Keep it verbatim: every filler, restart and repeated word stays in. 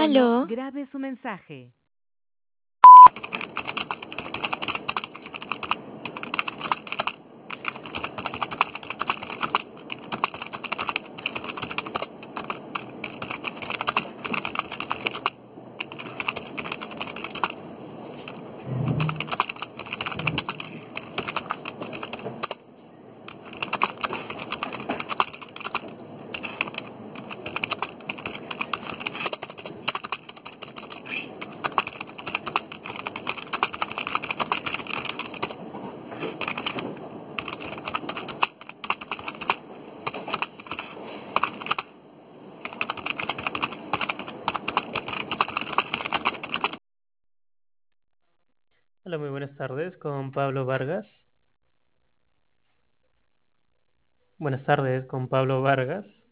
tono, Aló, grabe su mensaje. Hola, muy buenas tardes con Pablo Vargas. Buenas tardes con Pablo Vargas.